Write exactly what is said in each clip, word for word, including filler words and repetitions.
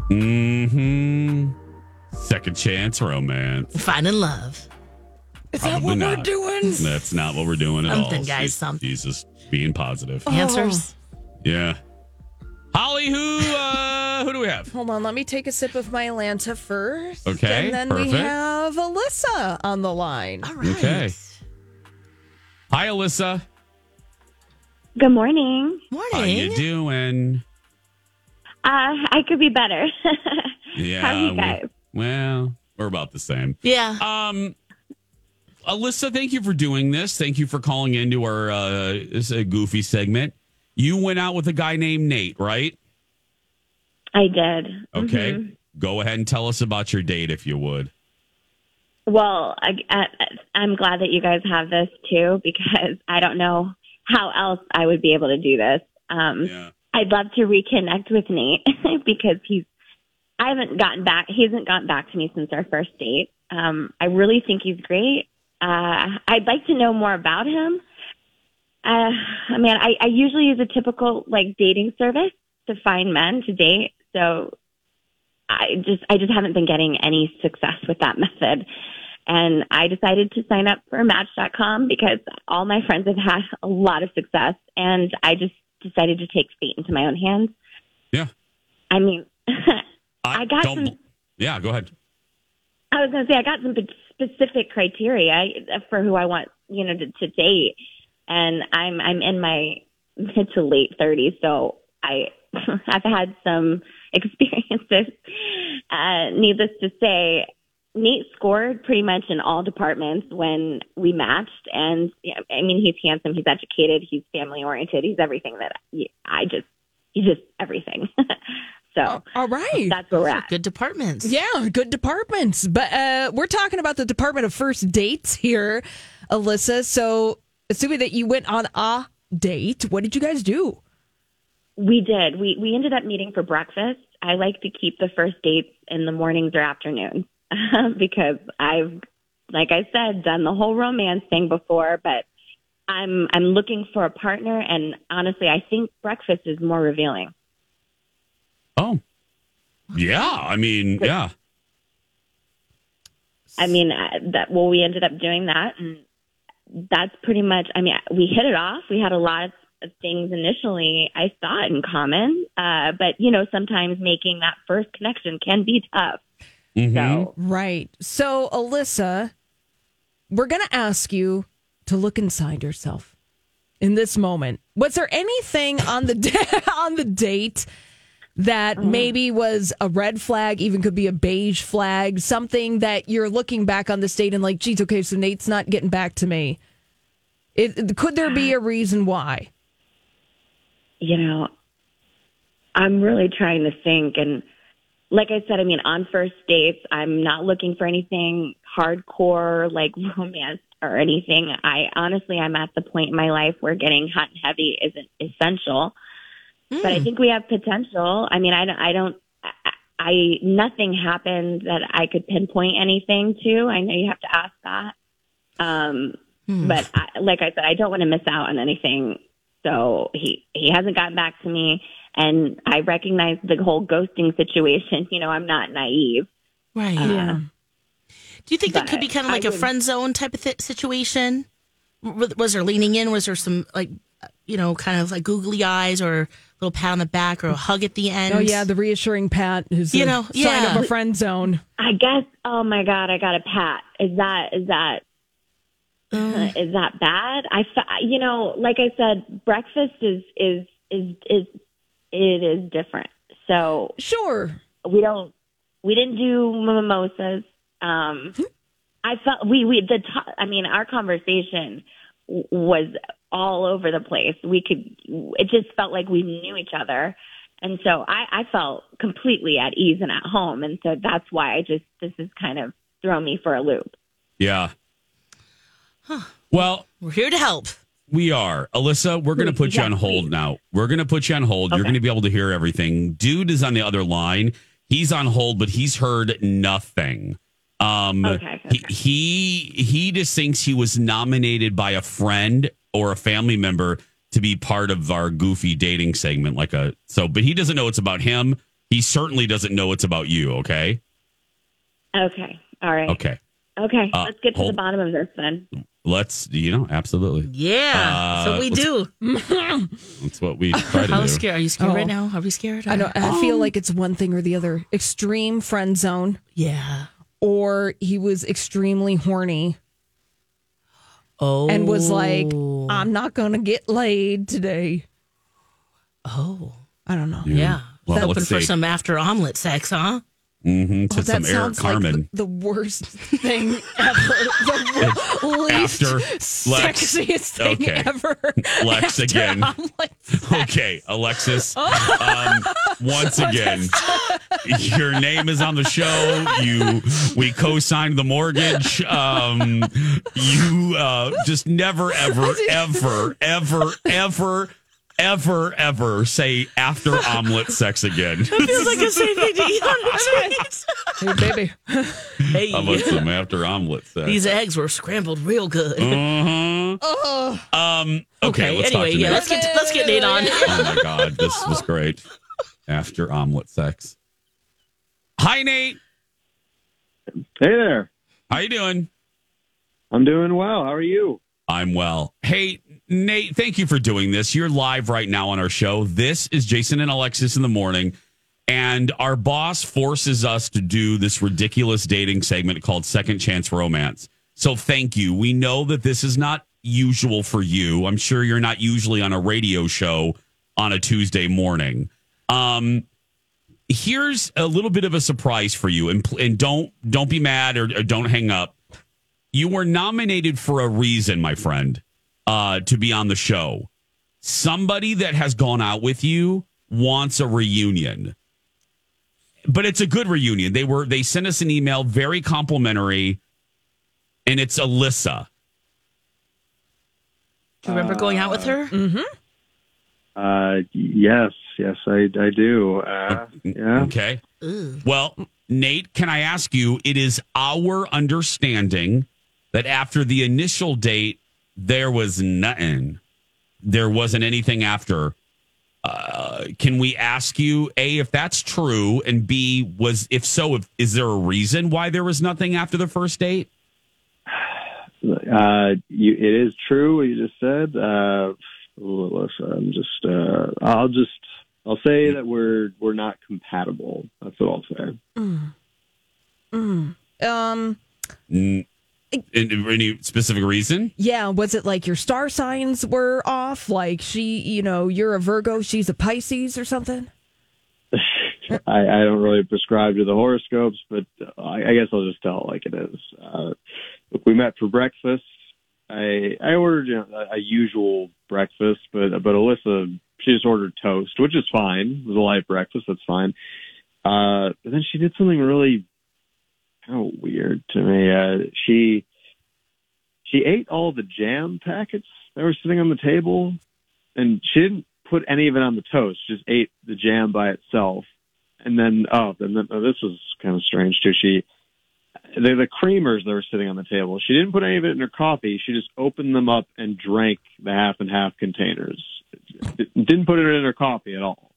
Mm-hmm. Second chance romance. Finding love. Is Probably that what not. we're doing? That's not what we're doing at Something, all. guys, She's- something. She's just being positive. Oh. Answers. Yeah. Holly, who uh, who do we have? Hold on, let me take a sip of my Atlanta first. Okay, And then perfect. we have Alyssa on the line. All right. Okay. Hi, Alyssa. Good morning. Morning. How you doing? Uh, I could be better. Yeah. How are you we- guys? well, we're about the same. Yeah. Um, Alyssa, thank you for doing this. Thank you for calling into our uh, this, uh, goofy segment. You went out with a guy named Nate, right? I did. Okay. Mhm. Go ahead and tell us about your date, if you would. Well, I, I, I'm glad that you guys have this too, because I don't know how else I would be able to do this. Um, Yeah. I'd love to reconnect with Nate because he's. I haven't gotten back. He hasn't gotten back to me since our first date. Um, I really think he's great. Uh, I'd like to know more about him. Uh, I mean, I, I usually use a typical like dating service to find men to date. So I just, I just haven't been getting any success with that method. And I decided to sign up for Match dot com because all my friends have had a lot of success. And I just decided to take fate into my own hands. Yeah. I mean, I got don't, some. Yeah, go ahead. I was going to say I got some specific criteria for who I want, you know, to, to date, and I'm I'm in my mid to late thirties, so I I've had some experiences. Uh, needless to say, Nate scored pretty much in all departments when we matched, and yeah, I mean he's handsome, he's educated, he's family oriented, he's everything that I just he's just everything. So all right. That's where we're at. Good departments. Yeah, good departments. But uh, we're talking about the Department of First Dates here, Alyssa. So, assuming that you went on a date, what did you guys do? We did. We we ended up meeting for breakfast. I like to keep the first dates in the mornings or afternoons because I've, like I said, done the whole romance thing before, but I'm I'm looking for a partner, and honestly, I think breakfast is more revealing. Oh, yeah. I mean, yeah. I mean, uh, that well, we ended up doing that, and that's pretty much. I mean, we hit it off. We had a lot of, of things initially I thought in common, uh, but you know, sometimes making that first connection can be tough. Mm-hmm. So, Right. So, Alyssa, we're going to ask you to look inside yourself in this moment. Was there anything on the da- on the date that maybe was a red flag, even could be a beige flag, something that you're looking back on this date and like, geez, okay, so Nate's not getting back to me. It, could there be a reason why? you know, I'm really trying to think. And like I said, I mean, on first dates, I'm not looking for anything hardcore, like romance or anything. I honestly, I'm at the point in my life where getting hot and heavy isn't essential. Mm. But I think we have potential. I mean, I don't, I don't, I, I, nothing happened that I could pinpoint anything to. I know you have to ask that. Um, mm. But I, like I said, I don't want to miss out on anything. So he, he hasn't gotten back to me. And I recognize the whole ghosting situation. You know, I'm not naive. Right. Uh, yeah. Do you think that could be kind of like I a would, friend zone type of th- situation? Was there leaning in? Was there some, like, you know, kind of like googly eyes or a little pat on the back or a hug at the end? Oh, yeah, the reassuring pat is you a know, sign yeah. of a friend zone. I guess, oh, my God, I got a pat. Is that, is that, um, uh, is that bad? I, you know, like I said, breakfast is, is, is, is, it is different. So sure, we don't, we didn't do mimosas. Um, I felt we, we, the, to, I mean, our conversation w- was all over the place. We could, it just felt like we knew each other. And so I, I felt completely at ease and at home. And so that's why I just, this is kind of throwing me for a loop. Yeah. Huh. Well, we're here to help. We are. Alyssa, we're going to put you on hold now. We're going to put you on hold. Okay. You're going to be able to hear everything. Dude is on the other line. He's on hold, but he's heard nothing. Um, okay, okay. He, he he just thinks he was nominated by a friend or a family member to be part of our goofy dating segment. Like a so, but he doesn't know it's about him. He certainly doesn't know it's about you, okay? Okay. All right. Okay. Okay. Uh, Let's get to hold- the bottom of this then. Let's, you know, absolutely. Yeah, that's Uh, what we let's- do. That's what we try to How do. scared? Are you scared Oh. right now? Are we scared? I don't. I feel like it's one thing or the other. Extreme friend zone, Yeah. or he was extremely horny Oh. and was like, "I'm not gonna get laid today." Oh. I don't know. Yeah. Well, Hoping let's for see. some after omelet sex, huh? Mm-hmm, to Oh, that some Eric sounds like Carmen. the, the worst thing ever. The wo- least After Lex. sexiest thing Okay. ever. Lex After again. omelet. Okay, Alexis. Um, once again, your name is on the show. You, we co-signed the mortgage. Um, you uh, just never, ever, ever, ever, ever, ever, ever say after omelet sex again. Feels like the same thing to eat on a date. Hey, baby. Hey, How about some after omelet sex? these eggs were scrambled real good. Mhm. Um. Okay. Okay, Let's anyway, talk to yeah, Nate. let's get let's get Nate on. Oh my God, this was great. After omelet sex. Hi, Nate. Hey there. How you doing? I'm doing well. How are you? I'm well. Hey, Nate, thank you for doing this. You're live right now on our show. This is Jason and Alexis in the morning, and our boss forces us to do this ridiculous dating segment called Second Chance Romance. So thank you. We know that this is not usual for you. I'm sure you're not usually on a radio show on a Tuesday morning. Um, here's a little bit of a surprise for you, and, and don't don't be mad or, or don't hang up. You were nominated for a reason, my friend, uh, to be on the show. Somebody that has gone out with you wants a reunion, but it's a good reunion. They were they sent us an email, very complimentary, and it's Alyssa. Do you remember going out with her? Uh, yes, yes, I, I do. Uh, yeah. Okay. Ooh. Well, Nate, can I ask you? It is our understanding that after the initial date, there was nothing. There wasn't anything after. Uh, can we ask you, A, if that's true, and B, was if so, if, is there a reason why there was nothing after the first date? Uh, you, it is true what you just said. Uh, listen, I'm just, uh, I'll just, I'll say that we're we're not compatible. That's what I'll say. Mm. Mm. Um. Mm, in- any specific reason? Yeah, was it like your star signs were off? Like she, you know, you're a Virgo, she's a Pisces or something? I, I don't really prescribe to the horoscopes, but I, I guess I'll just tell it like it is. Uh, we met for breakfast. I I ordered, you know, a, a usual breakfast, but but Alyssa, she just ordered toast, which is fine. It was a light breakfast, that's fine. Uh, but then she did something really kind of weird to me. Uh, she she ate all the jam packets that were sitting on the table, and she didn't put any of it on the toast. She just ate the jam by itself. And then, oh, and then oh, this was kind of strange too. She, the, the creamers that were sitting on the table, she didn't put any of it in her coffee. She just opened them up and drank the half and half containers. Didn't put it in her coffee at all.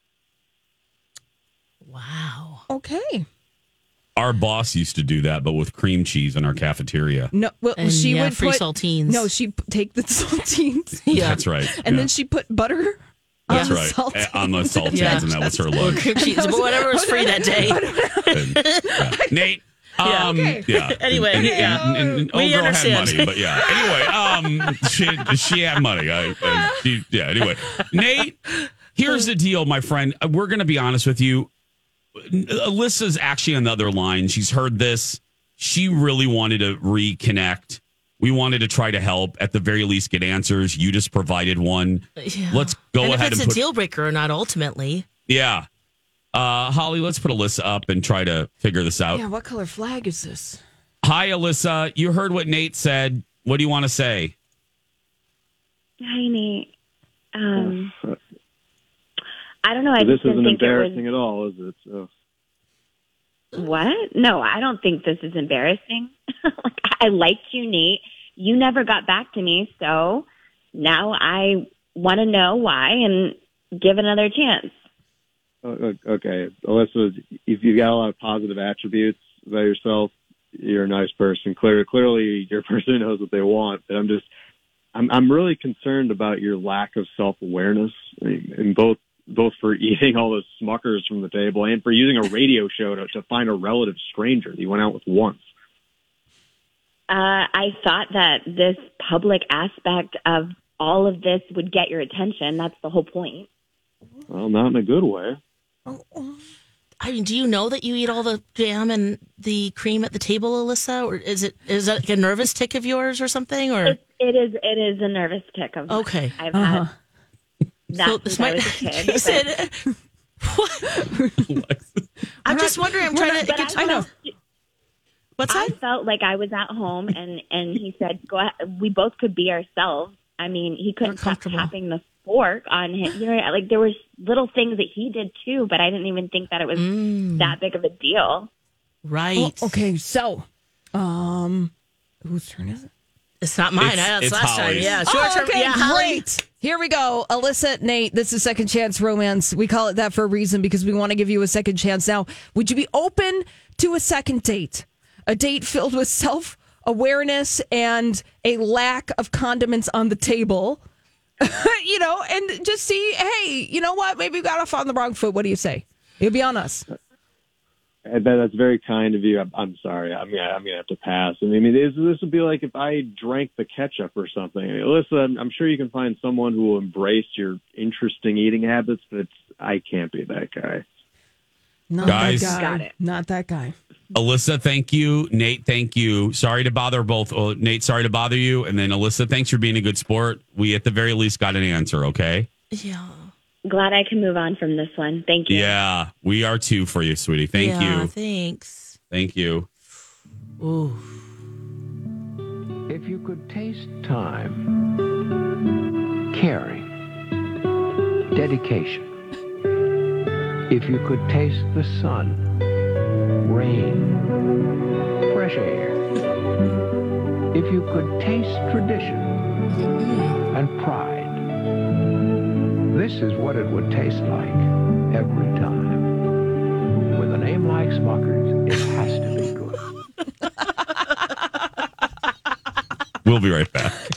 Wow. Okay. Our boss used to do that, but with cream cheese in our cafeteria. No, well, And she yeah, would free put saltines. No, she would take the saltines. Yeah. That's right. And Yeah. then she put butter on That's the right. saltines. Eh, on the saltines, Yeah. and that was her Or lunch. cream cheese, but whatever was free that day. And, yeah. Nate. Yeah, Um, okay. yeah. Anyway, and, yeah. and, and, and We old girl understand. had money, but yeah. Anyway, um, she she had money. I, I she, yeah. Anyway, Nate, here's the deal, my friend. We're going to be honest with you. Alyssa's actually on the other line. She's heard this. She really wanted to reconnect. We wanted to try to help, at the very least, get answers. You just provided one. Yeah. Let's go and ahead if it's and a put. deal breaker or not, ultimately. Yeah. Uh, Holly, let's put Alyssa up and try to figure this out. Yeah, what color flag is this? Hi, Alyssa. You heard what Nate said. What do you want to say? Hi, Nate. Um, I don't know. I So this just didn't isn't think it embarrassing was. at all, is it? So. What? No, I don't think this is embarrassing. Like, I liked you, Nate. You never got back to me, so now I want to know why and give another chance. Uh, okay, Alyssa, if you've got a lot of positive attributes about yourself, you're a nice person. Clearly, clearly, you're a person who knows what they want. But I'm just, I'm, I'm really concerned about your lack of self-awareness, in both, both for eating all those Smuckers from the table and for using a radio show to, to find a relative stranger that you went out with once. Uh, I thought that this public aspect of all of this would get your attention. That's the whole point. Well, not in a good way. I mean, do you know that you eat all the jam and the cream at the table, Alyssa? Or is it is that like a nervous tick of yours or something? Or It, it is. It is a nervous tick of mine. Okay. I've Uh-huh. had that So since I was a kid. You but- said- What? I'm just wondering. I'm trying to. but get I to know. What's I that? felt like I was at home, and and he said, "Go ahead." We both could be ourselves. I mean, he couldn't stop comfortable. tapping the fork on him. You know, like there was little things that he did too, but I didn't even think that it was Mm. that big of a deal. Right. Oh, okay, so, um, whose turn is it? It's not mine. It's- I it's it's last time. Holly's. Yeah. It's your Oh, turn. okay, Yeah, Holly. great. Here we go. Alyssa, Nate, this is Second Chance Romance. We call it that for a reason because we want to give you a second chance. Now, would you be open to a second date? A date filled with self-awareness and a lack of condiments on the table? You know, and just see, hey, you know what? Maybe we got off on the wrong foot. What do you say? It'll be on us. I bet that's very kind of you. I'm, I'm sorry. I'm gonna, I'm gonna have to pass. I mean, this, this would be like if I drank the ketchup or something. I mean, Alyssa, I'm, I'm sure you can find someone who will embrace your interesting eating habits, but it's, I can't be that guy. Not Guys. that guy. Got it. Not that guy. Alyssa, thank you. Nate, thank you. Sorry to bother both. Oh, Nate, sorry to bother you. And then Alyssa, thanks for being a good sport. We at the very least got an answer, okay? Yeah. Glad I can move on from this one. Thank you. Yeah, we are too for you, sweetie. Thank Yeah, you. Thanks. Thank you. Ooh. If you could taste time, caring, dedication. If you could taste the sun, rain, fresh air. If you could taste tradition and pride. This is what it would taste like every time. With a name like Smucker's, it has to be good. We'll be right back.